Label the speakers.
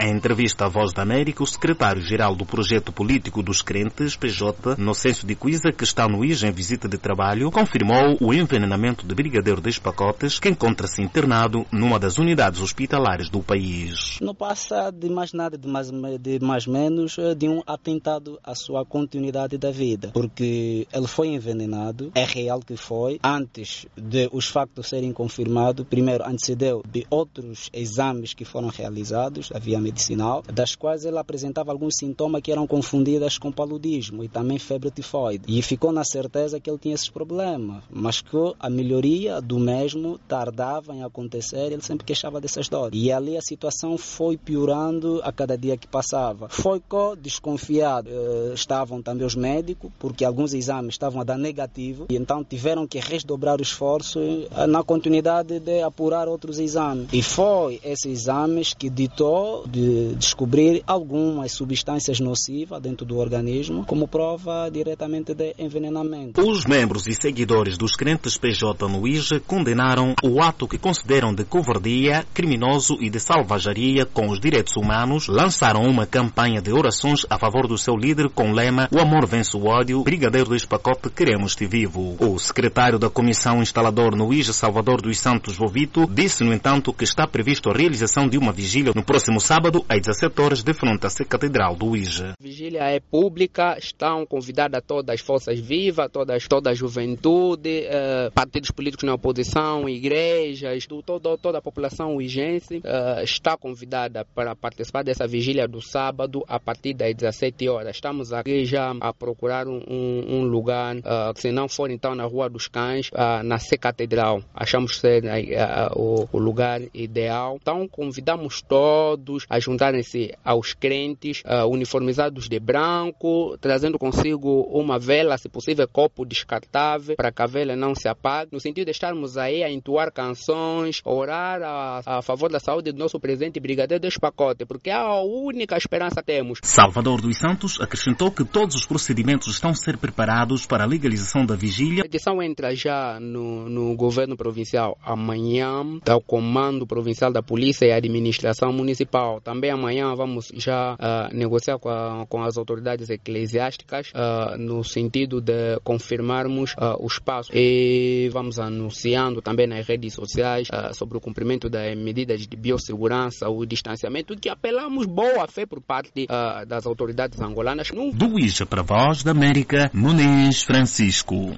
Speaker 1: Em entrevista à Voz da América, o secretário-geral do Projeto Político dos Crentes, PJ, Inocêncio de Cuiza, que está no IJA em visita de trabalho, confirmou o envenenamento de Brigadeiro dos Pacotes, que encontra-se internado numa das unidades hospitalares do país.
Speaker 2: Não passa de mais nada, de mais menos, de um atentado à sua continuidade da vida, porque ele foi envenenado, é real que foi, antes de os factos serem confirmados, primeiro antecedeu de outros exames que foram realizados, da via medicinal, das quais ele apresentava alguns sintomas que eram confundidos com paludismo e também febre tifoide. E ficou na certeza que ele tinha esses problemas, mas que a melhoria do mesmo tardava em acontecer, ele sempre queixava dessas dores. E ali a situação foi piorando a cada dia que passava. Foi desconfiado. Estavam também os médicos, porque alguns exames estavam a dar negativo, e então tiveram que redobrar o esforço na continuidade de apurar outros exames. E foi esses exames que ditou de descobrir algumas substâncias nocivas dentro do organismo, como prova diretamente de envenenamento.
Speaker 1: Os membros e seguidores dos Crentes PJ no IJA condenaram o ato que consideram de covardia, criminoso e de salvajaria com os direitos humanos. Lançaram uma campanha de orações a favor do seu líder com o lema "O amor vence o ódio, Brigadeiro dos Pacotes, queremos-te vivo". O secretário da Comissão Instalador no IJA, Salvador dos Santos Vovito, disse, no entanto, que está previsto a realização de uma vigília no próximo sábado, às 17 horas, de frente à Catedral do IJA.
Speaker 3: A vigília é pública, estão convidadas todas as forças vivas, toda a juventude, partidos políticos na oposição, igrejas, toda a população ijense está convidada para participar dessa vigília do sábado a partir das 17 horas. Estamos aqui já a procurar um lugar, se não for então na Rua dos Cães, na Catedral. Achamos ser o lugar ideal. Então convidamos todos a juntarem-se aos crentes, uniformizados de branco, trazendo consigo uma vela, se possível copo descartável, para que a vela não se apague, no sentido de estarmos aí a entoar canções, orar a favor da saúde do nosso presidente Brigadeiro dos Pacotes, porque é a única esperança que temos.
Speaker 1: Salvador dos Santos acrescentou que todos os procedimentos estão a ser preparados para a legalização da vigília.
Speaker 3: A edição entra já no governo provincial amanhã, está o comando provincial da polícia e a administração municipal. Também amanhã vamos já negociar com as autoridades eclesiásticas no sentido de confirmarmos os passos, e vamos anunciando também nas redes sociais sobre o cumprimento das medidas de biossegurança, o distanciamento, que apelamos boa fé por parte das autoridades angolanas.
Speaker 1: Do IJA para a Voz da América, Muniz Francisco.